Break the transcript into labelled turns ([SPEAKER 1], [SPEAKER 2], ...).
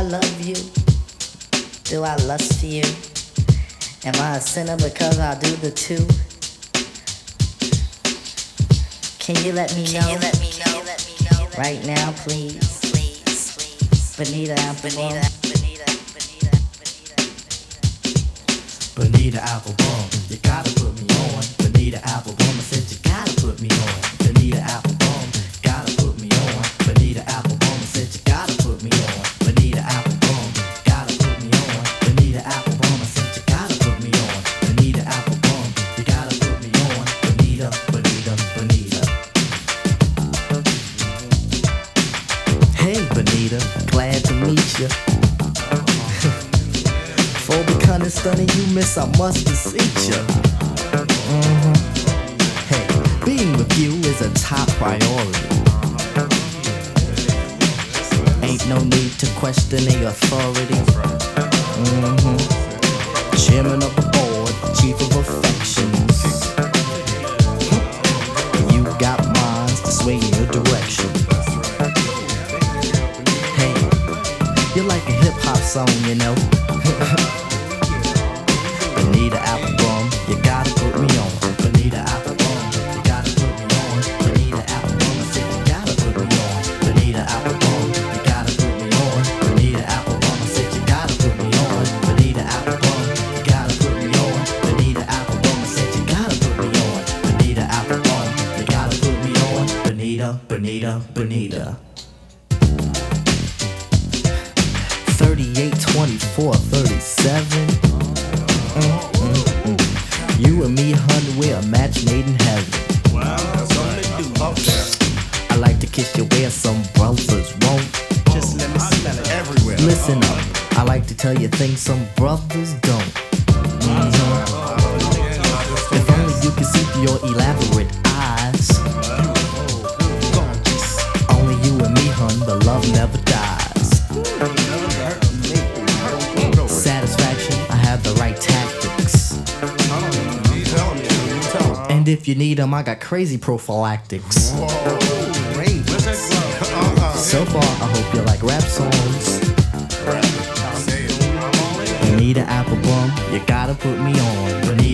[SPEAKER 1] love you? Do I lust for you? Am I a sinner because I do the two? Can you let me know? Right now, please. Bonita Applebum.
[SPEAKER 2] Bonita Applebum, you gotta put me on. Bonita Applebum, I said you gotta put me on. Bonita Applebum, gotta put me on. Bonita Applebum, I said you gotta put me on. Bonita Applebum, gotta put me on. Bonita Applebum, I said you gotta put me on. Bonita Applebum, you gotta put me on. Bonita, Bonita, Bonita. Hey Bonita, glad to meet you. For becoming stunning you miss, I must beseech ya. Hey, being with you is a top priority. Ain't no need to question the authority. Chairman of the board, chief of affections. You got minds to sway in your direction. Hey, you're like a hip hop song, you know. Bonita Applebum, you gotta put me on. Bonita Applebum, you gotta put me on. Bonita Applebum, I said you gotta put me on. Bonita Applebum, you gotta put me on. Bonita Applebum, I said you gotta put me on. Bonita Applebum, you gotta put me on. Bonita Applebum, I said you gotta put me on. Bonita Applebum, you gotta put me on. Bonita, Bonita, Bonita. 38, 24, 37. You and me, hun, we're a match made in heaven.
[SPEAKER 3] Wow, that's all they do up there.
[SPEAKER 2] I like to kiss you where some brothers won't.
[SPEAKER 3] Just let me smell it everywhere.
[SPEAKER 2] Listen up, I like to tell you things some brothers don't. If only you could see through your elaborate eyes. Only you and me, hun, the love never dies. Satisfaction, I have the right tactics. And if you need them, I got crazy prophylactics. So far, I hope you like rap songs. Bonita Applebum, you gotta put me on.